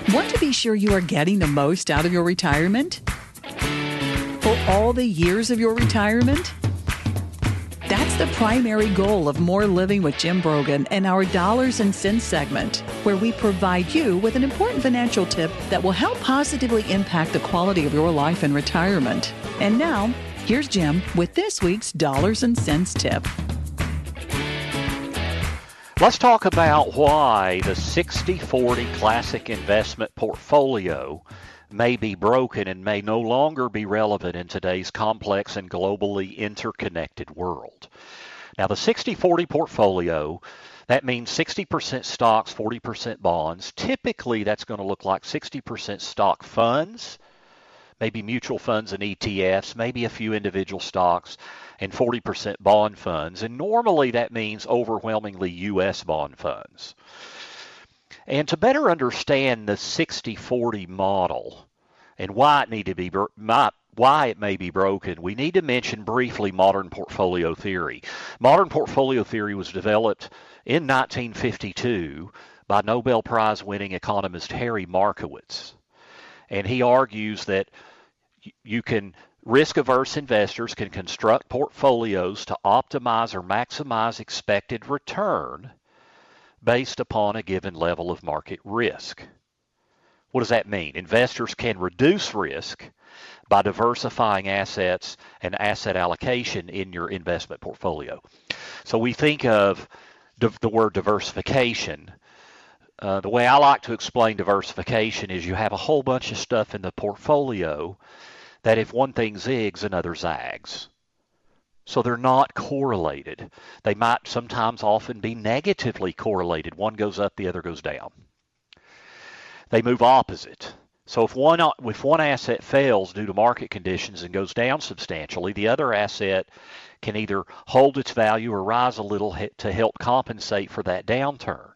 Want to be sure you are getting the most out of your retirement? For all the years of your retirement? That's the primary goal of More Living with Jim Brogan and our Dollars and Cents segment, where we provide you with an important financial tip that will help positively impact the quality of your life in retirement. And now, here's Jim with this week's Dollars and Cents tip. Let's talk about why the 60/40 classic investment portfolio may be broken and may no longer be relevant in today's complex and globally interconnected world. Now, the 60/40 portfolio, that means 60% stocks, 40% bonds. Typically, that's going to look like 60% stock funds, maybe mutual funds and ETFs, maybe a few individual stocks, and 40% bond funds. And normally that means overwhelmingly U.S. bond funds. And to better understand the 60/40 model and why it may be broken, we need to mention briefly modern portfolio theory. Modern portfolio theory was developed in 1952 by Nobel Prize winning economist Harry Markowitz. And he argues that risk-averse investors can construct portfolios to optimize or maximize expected return based upon a given level of market risk. What does that mean? Investors can reduce risk by diversifying assets and asset allocation in your investment portfolio. So we think of the word diversification. The way I like to explain diversification is you have a whole bunch of stuff in the portfolio that if one thing zigs, another zags. So they're not correlated. They might sometimes often be negatively correlated. One goes up, the other goes down. They move opposite. So if one asset fails due to market conditions and goes down substantially, the other asset can either hold its value or rise a little to help compensate for that downturn.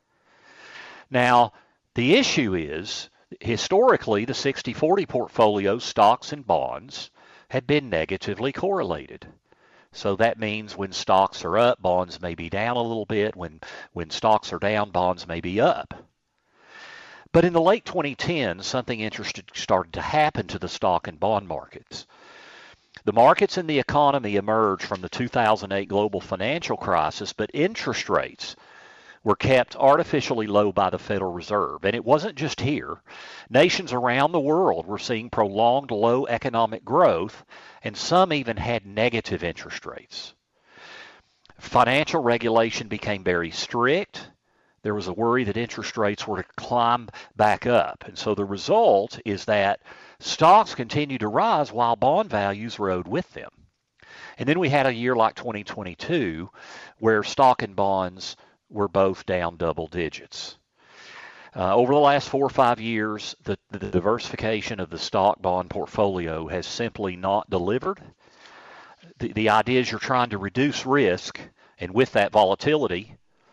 Now, the issue is, historically, the 60/40 portfolio, stocks and bonds, had been negatively correlated. So that means when stocks are up, bonds may be down a little bit. When stocks are down, bonds may be up. But in the late 2010s, something interesting started to happen to the stock and bond markets. The markets and the economy emerged from the 2008 global financial crisis, but interest rates were kept artificially low by the Federal Reserve. And it wasn't just here. Nations around the world were seeing prolonged low economic growth, and some even had negative interest rates. Financial regulation became very strict. There was a worry that interest rates were to climb back up. And so the result is that stocks continued to rise while bond values rode with them. And then we had a year like 2022 where stock and bonds were both down double digits. Over the last 4 or 5 years, the diversification of the stock bond portfolio has simply not delivered. The idea is you're trying to reduce risk, and with that volatility,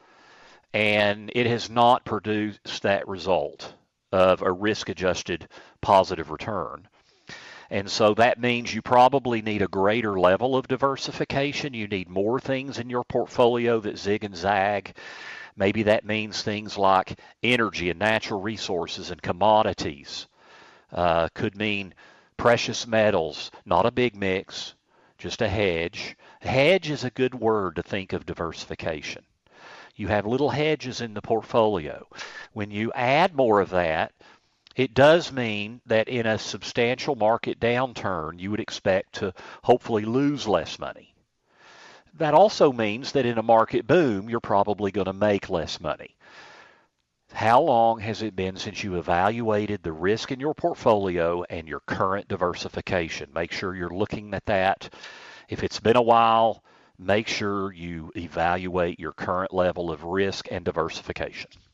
and it has not produced that result of a risk-adjusted positive return. And so that means you probably need a greater level of diversification. You need more things in your portfolio that zig and zag. Maybe that means things like energy and natural resources and commodities. Could mean precious metals, not a big mix, just a hedge. Hedge is a good word to think of diversification. You have little hedges in the portfolio. When you add more of that, it does mean that in a substantial market downturn, you would expect to hopefully lose less money. That also means that in a market boom, you're probably going to make less money. How long has it been since you evaluated the risk in your portfolio and your current diversification? Make sure you're looking at that. If it's been a while, make sure you evaluate your current level of risk and diversification.